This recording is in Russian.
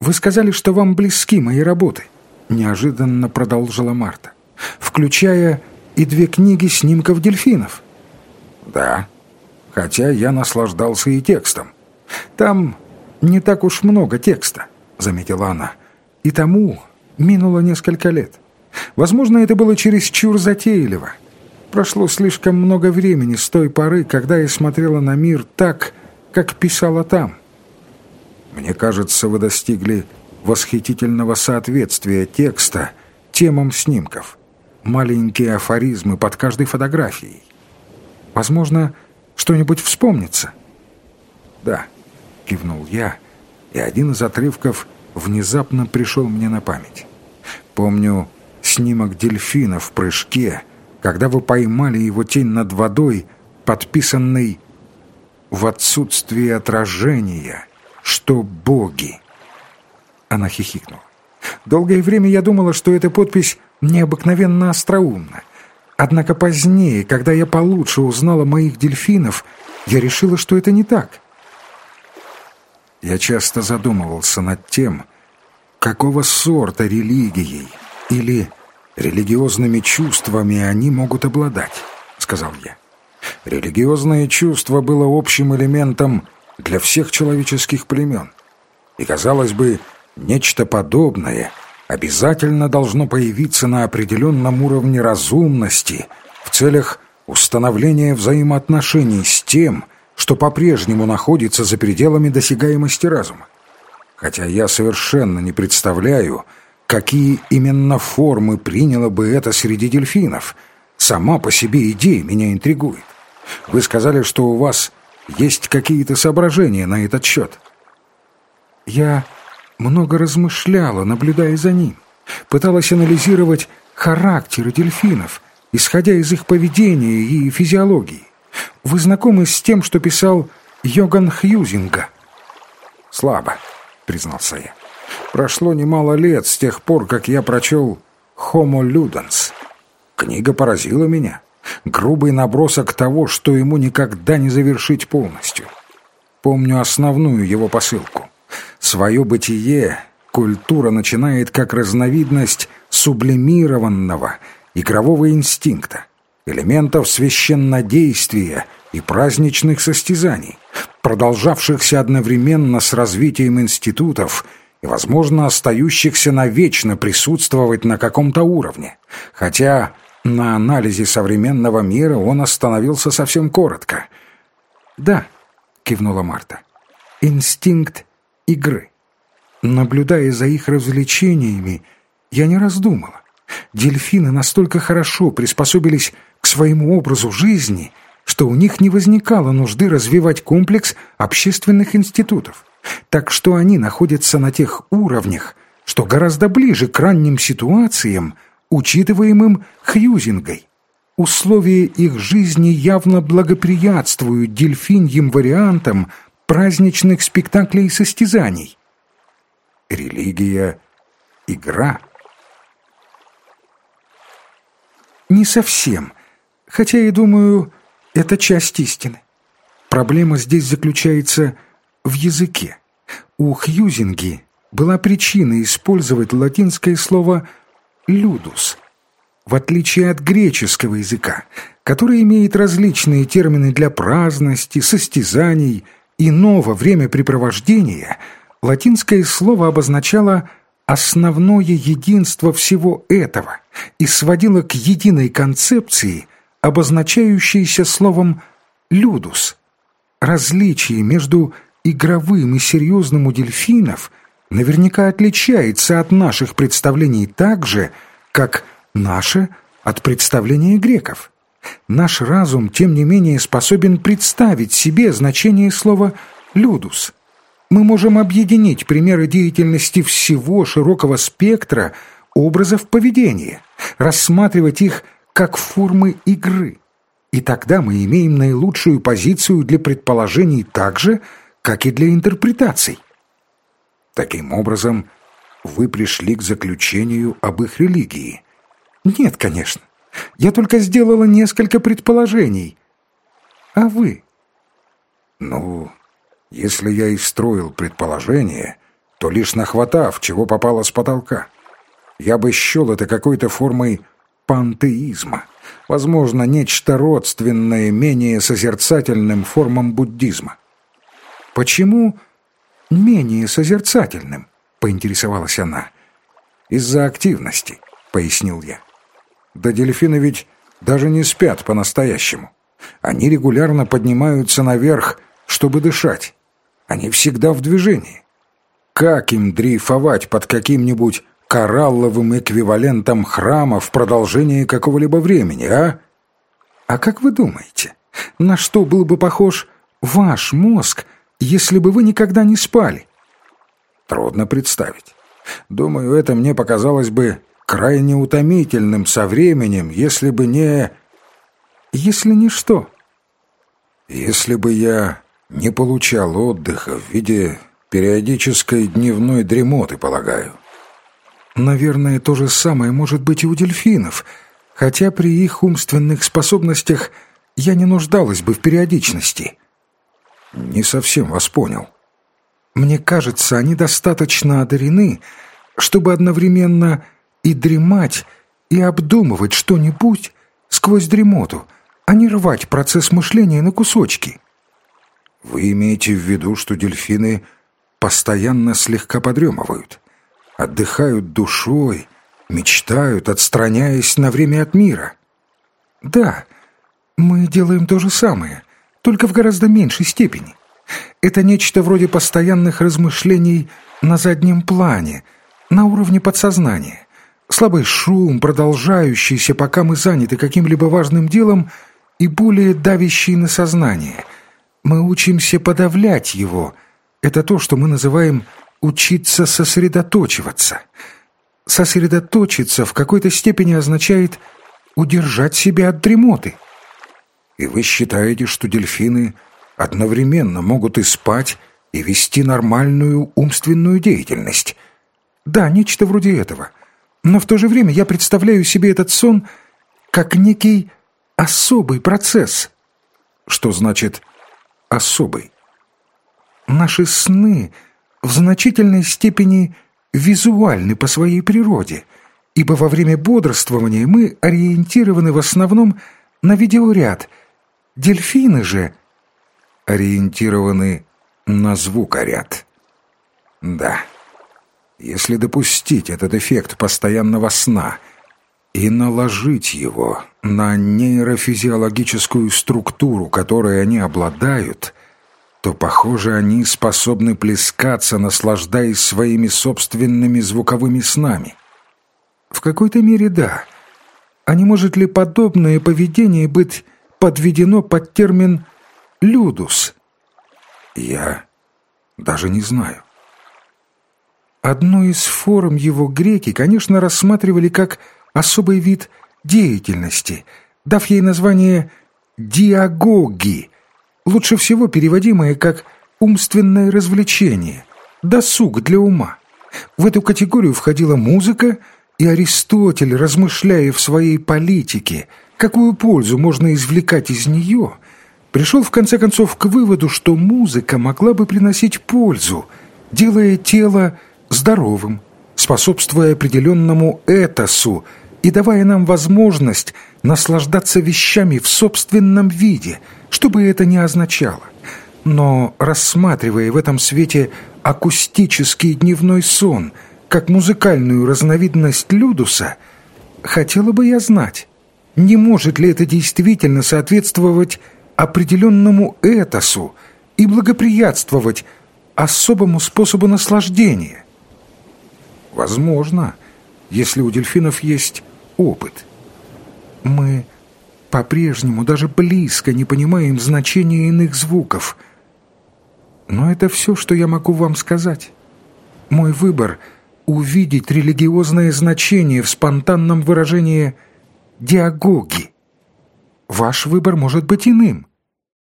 вы сказали, что вам близки мои работы», — неожиданно продолжила Марта, «включая и 2 книги снимков дельфинов». «Да, хотя я наслаждался и текстом». «Там не так уж много текста», — заметила она, «и тому минуло несколько лет. Возможно, это было чересчур затейливо. Прошло слишком много времени с той поры, когда я смотрела на мир так, как писала там». «Мне кажется, вы достигли восхитительного соответствия текста темам снимков. Маленькие афоризмы под каждой фотографией». «Возможно, что-нибудь вспомнится». «Да», — кивнул я, и один из отрывков внезапно пришел мне на память. Помню снимок дельфина в прыжке, когда вы поймали его тень над водой, подписанный «В отсутствие отражения, что боги». Она хихикнула. «Долгое время я думала, что эта подпись необыкновенно остроумна. Однако позднее, когда я получше узнала моих дельфинов, я решила, что это не так». Я часто задумывался над тем, какого сорта религией или религиозными чувствами они могут обладать, сказал я. Религиозное чувство было общим элементом для всех человеческих племен. И, казалось бы, нечто подобное обязательно должно появиться на определенном уровне разумности в целях установления взаимоотношений с тем, что по-прежнему находится за пределами досягаемости разума. Хотя я совершенно не представляю, какие именно формы приняло бы это среди дельфинов. Сама по себе идея меня интригует. Вы сказали, что у вас есть какие-то соображения на этот счет. Я много размышляла, наблюдая за ним. Пыталась анализировать характеры дельфинов, исходя из их поведения и физиологии. Вы знакомы с тем, что писал Йоган Хьюзинга? Слабо, признался я. Прошло немало лет с тех пор, как я прочел «Homo Ludens». Книга поразила меня. Грубый набросок того, что ему никогда не завершить полностью. Помню основную его посылку. Свое бытие культура начинает как разновидность сублимированного игрового инстинкта, элементов священнодействия и праздничных состязаний, продолжавшихся одновременно с развитием институтов и, возможно, остающихся навечно присутствовать на каком-то уровне, хотя на анализе современного мира он остановился совсем коротко. «Да», — кивнула Марта, — «инстинкт игры. Наблюдая за их развлечениями, я не раз думала. Дельфины настолько хорошо приспособились к своему образу жизни, что у них не возникало нужды развивать комплекс общественных институтов. Так что они находятся на тех уровнях, что гораздо ближе к ранним ситуациям, учитываемым Хьюзингой. Условия их жизни явно благоприятствуют дельфиньим вариантам праздничных спектаклей и состязаний». Религия — игра? Не совсем, хотя и думаю, это часть истины. Проблема здесь заключается в языке. У Хьюзинги была причина использовать латинское слово «людус», в отличие от греческого языка, который имеет различные термины для праздности, состязаний, иного времяпрепровождения. Латинское слово обозначало основное единство всего этого и сводило к единой концепции, обозначающейся словом «людус». Различие между игровым и серьезным у дельфинов наверняка отличается от наших представлений так же, как наше от представления греков. Наш разум, тем не менее, способен представить себе значение слова «людус». Мы можем объединить примеры деятельности всего широкого спектра образов поведения, рассматривать их как формы игры. И тогда мы имеем наилучшую позицию для предположений так же, как и для интерпретаций. Таким образом, вы пришли к заключению об их религии? Нет, конечно. Я только сделала несколько предположений. А вы? Ну, если я и строил предположение, то лишь нахватав, чего попало с потолка. Я бы счел это какой-то формой пантеизма, возможно, нечто родственное менее созерцательным формам буддизма. «Почему менее созерцательным?» — поинтересовалась она. «Из-за активности», — пояснил я. «Да дельфины ведь даже не спят по-настоящему. Они регулярно поднимаются наверх, чтобы дышать. Они всегда в движении. Как им дрейфовать под каким-нибудь коралловым эквивалентом храма в продолжении какого-либо времени, а?» «А как вы думаете, на что был бы похож ваш мозг, если бы вы никогда не спали?» Трудно представить. Думаю, это мне показалось бы крайне утомительным со временем, если бы не... Если не что? Если бы я не получал отдыха в виде периодической дневной дремоты, полагаю. Наверное, то же самое может быть и у дельфинов, хотя при их умственных способностях я не нуждалась бы в периодичности. Не совсем вас понял. Мне кажется, они достаточно одарены, чтобы одновременно и дремать, и обдумывать что-нибудь сквозь дремоту, а не рвать процесс мышления на кусочки. Вы имеете в виду, что дельфины постоянно слегка подремывают, отдыхают душой, мечтают, отстраняясь на время от мира? Да, мы делаем то же самое, только в гораздо меньшей степени. Это нечто вроде постоянных размышлений на заднем плане, на уровне подсознания. Слабый шум, продолжающийся, пока мы заняты каким-либо важным делом, и более давящий на сознание. Мы учимся подавлять его. Это то, что мы называем «учиться сосредоточиваться». Сосредоточиться в какой-то степени означает удержать себя от дремоты. И вы считаете, что дельфины одновременно могут и спать, и вести нормальную умственную деятельность? Да, нечто вроде этого. Но в то же время я представляю себе этот сон как некий особый процесс. Что значит «особый»? Наши сны в значительной степени визуальны по своей природе, ибо во время бодрствования мы ориентированы в основном на видеоряд. Дельфины же ориентированы на звукоряд. Да. Если допустить этот эффект постоянного сна и наложить его на нейрофизиологическую структуру, которой они обладают, то, похоже, они способны плескаться, наслаждаясь своими собственными звуковыми снами. В какой-то мере да. А не может ли подобное поведение быть подведено под термин «людус»? Я даже не знаю. Одну из форм его греки, конечно, рассматривали как особый вид деятельности, дав ей название «диагоги», лучше всего переводимое как «умственное развлечение», «досуг для ума». В эту категорию входила музыка, и Аристотель, размышляя в своей политике, какую пользу можно извлекать из нее, пришел в конце концов к выводу, что музыка могла бы приносить пользу, делая тело здоровым, способствуя определенному этосу и давая нам возможность наслаждаться вещами в собственном виде, что бы это ни означало. Но, рассматривая в этом свете акустический дневной сон как музыкальную разновидность людуса, хотела бы я знать, не может ли это действительно соответствовать определенному этосу и благоприятствовать особому способу наслаждения? Возможно, если у дельфинов есть опыт. Мы по-прежнему даже близко не понимаем значения иных звуков. Но это все, что я могу вам сказать. Мой выбор — увидеть религиозное значение в спонтанном выражении «диагоги». Ваш выбор может быть иным.